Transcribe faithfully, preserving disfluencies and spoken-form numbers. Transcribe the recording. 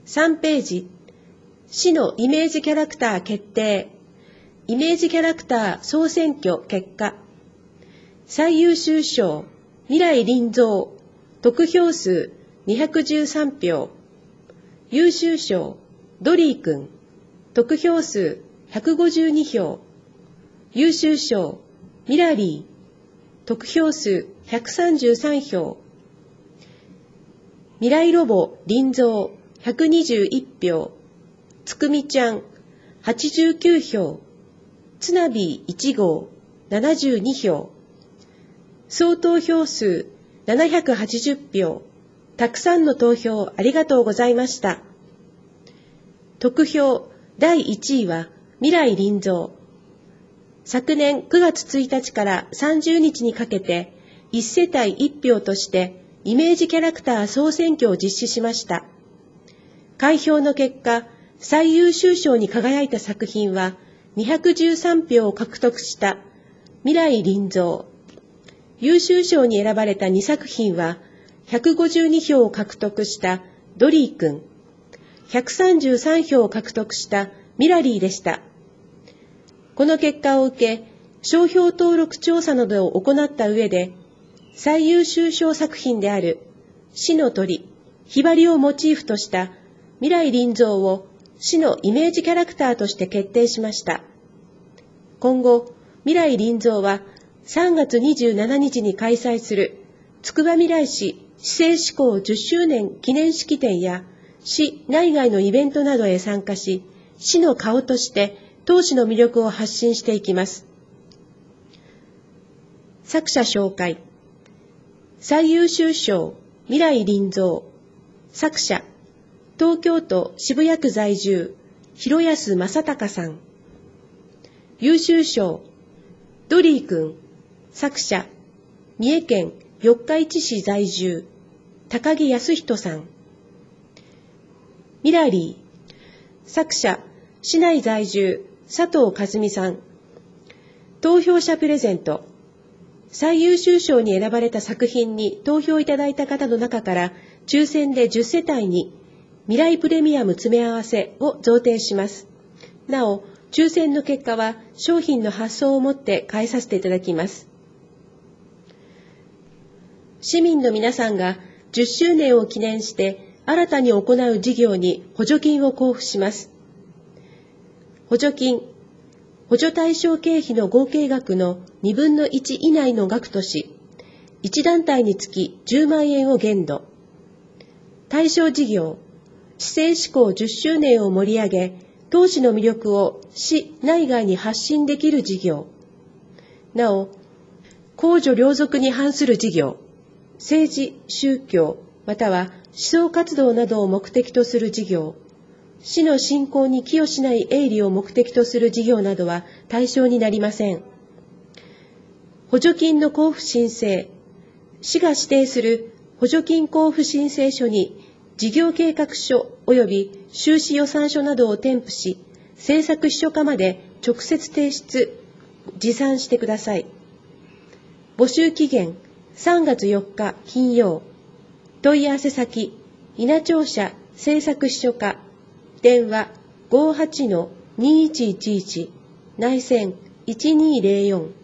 さんページ、市のイメージキャラクター決定、イメージキャラクター総選挙結果、最優秀賞、未来林蔵、得票数にひゃくじゅうさんひょう、優秀賞、ドリー君、得票数ひゃくごじゅうにひょう、優秀賞、ミラリー、得票数ひゃくさんじゅうさんひょう、未来ロボ林蔵ひゃくにじゅういちひょう、つくみちゃんはちじゅうきゅうひょう、つなびいちごうななじゅうにひょう、総投票数ななひゃくはちじゅうひょう、たくさんの投票ありがとうございました。得票だいいちいは未来林蔵。昨年くがつついたちからさんじゅうにちにかけていちせたいいちひょうとしてイメージキャラクター総選挙を実施しました。開票の結果、最優秀賞に輝いた作品はにひゃくじゅうさんひょうを獲得した未来林蔵。優秀賞に選ばれたにさく品はひゃくごじゅうにひょうを獲得したドリー君、ひゃくさんじゅうさんひょうを獲得したミラリーでした。この結果を受け、商標登録調査などを行った上で、最優秀賞作品である市の鳥、ひばりをモチーフとした未来林蔵を市のイメージキャラクターとして決定しました。今後、未来林蔵はさんがつにじゅうしちにちに開催するつくばみらい市市政施行じゅっしゅうねん記念式典や市内外のイベントなどへ参加し、市の顔として当市の魅力を発信していきます。作者紹介。最優秀賞未来林蔵。作者、東京都渋谷区在住、広安正隆さん。優秀賞、ドリー君。作者、三重県四日市市在住、高木康人さん。ミラリー。作者、市内在住、佐藤和美さん。投票者プレゼント。最優秀賞に選ばれた作品に投票いただいた方の中から抽選でじゅっせたいに未来プレミアム詰め合わせを贈呈します。なお、抽選の結果は商品の発送をもって返させていただきます。市民の皆さんがじゅっしゅうねんを記念して新たに行う事業に補助金を交付します。補助金、補助対象経費の合計額のにぶんのいち以内の額とし、いち団体につきじゅうまんえんを限度。対象事業、市政施行じゅっしゅうねんを盛り上げ、当市の魅力を市内外に発信できる事業。なお、公序良俗に反する事業、政治、宗教、または思想活動などを目的とする事業、市の振興に寄与しない営利を目的とする事業などは対象になりません。補助金の交付申請、市が指定する補助金交付申請書に事業計画書及び収支予算書などを添付し、政策秘書課まで直接提出、持参してください。募集期限さんがつよっか金曜。問い合わせ先、稲庁舎政策秘書課、電話 ごーはちのにいちいちいち、内線いちにーぜろよん。